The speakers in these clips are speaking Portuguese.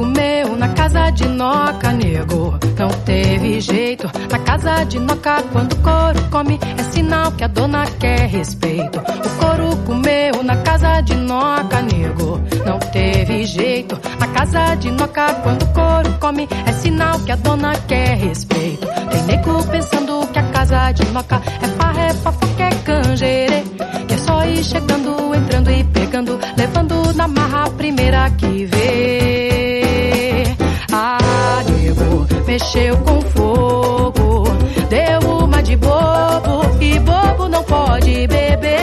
comeu na casa de Noca, nego, não teve jeito. Na casa de Noca, quando o couro come, é sinal que a dona quer respeito. O couro comeu na casa de Noca, nego, não teve jeito. Na casa de Noca, quando o couro come, é sinal que a dona quer respeito. Tem nego pensando que a casa de Noca é farré, fofoca, é canjerê, que é só ir chegando, entrando e pegando, levando na marra a primeira que vê. Ah, nego, mexeu com fogo, deu uma de bobo, e bobo não pode beber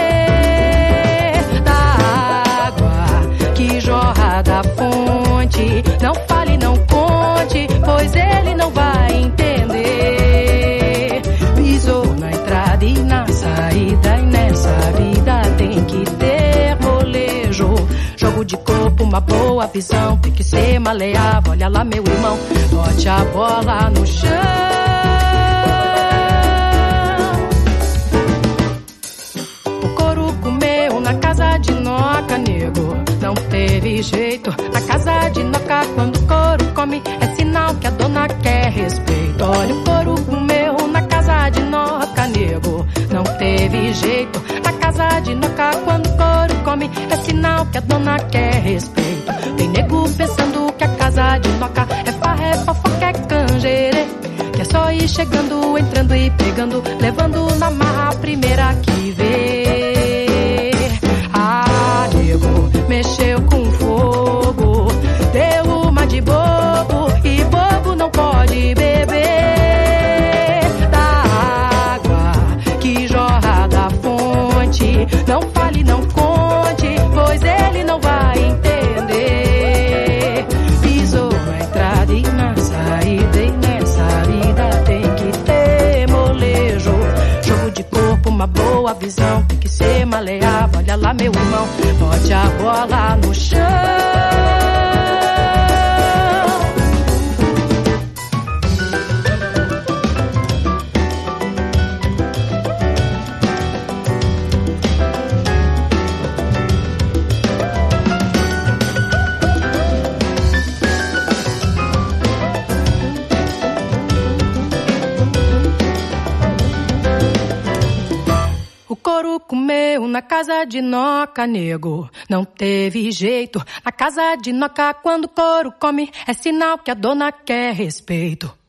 da água que jorra da fonte. Não fale, não conte, pois ele não vai entender. Pisou na entrada e na saída, e nessa vida tem que ter molejo. Jogo de corpo, uma boa visão, tem que ser maleável. Olha lá, meu irmão, bote a bola no chão. O couro comeu na casa de Noca, nego, não teve jeito. Na casa de Noca, quando o couro come, é sinal que a dona quer respeito. Olha, o couro comeu na casa de Noca, nego, não teve jeito. Na casa de Noca, quando o couro come, é sinal que a dona quer respeito. Tem nego pensando que a casa de Noca é farré, fofoca, é canjerê, que é só ir chegando, entrando e pegando, levando na marra a primeira que vê. Ah, nego, mexeu com fogo, deu uma de bobo, e bobo não pode beber da água que jorra da fonte. Não fale, não conte, pois ele não vai entender. Pisou na entrada e na saída, e nessa vida tem que ter molejo. Jogo de corpo, uma boa visão, tem que ser maleável. Olha lá, meu irmão, bote a bola no chão. O couro comeu na casa de Noca, nego, não teve jeito. Na casa de Noca, quando o couro come, é sinal que a dona quer respeito.